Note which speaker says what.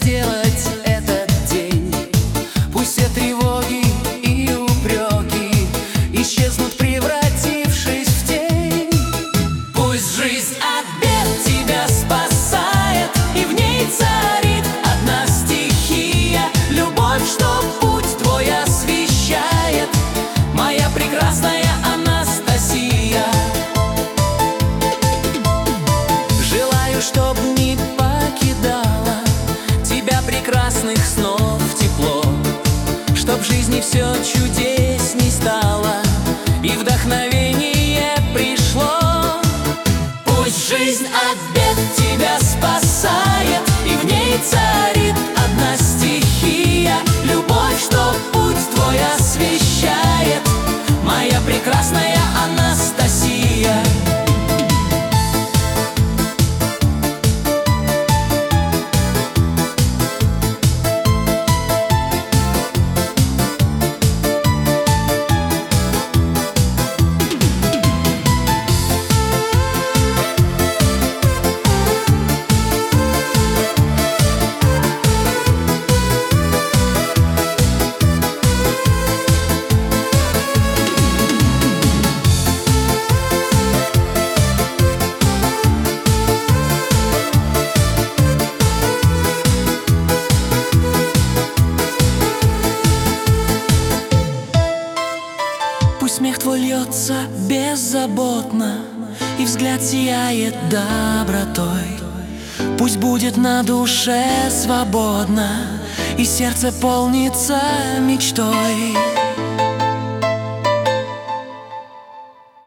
Speaker 1: сделать этот день. Пусть все тревоги и упреки исчезнут, превратившись в тень. Пусть жизнь от бед тебя спасает, и в ней царит одна стихия — любовь, что путь твой освещает, моя прекрасная Анастасия. Желаю, чтоб не покидала тебя прекрасных снов тепло, чтоб в жизни все чудесней стало и вдохновение пришло. Пусть жизнь от бед тебя спасает, и в ней царит одна стихия — любовь, что путь твой освещает, моя прекрасная Анастасия. Пусть смех твой льется беззаботно, и взгляд сияет добротой. Пусть будет на душе свободно, и сердце полнится мечтой.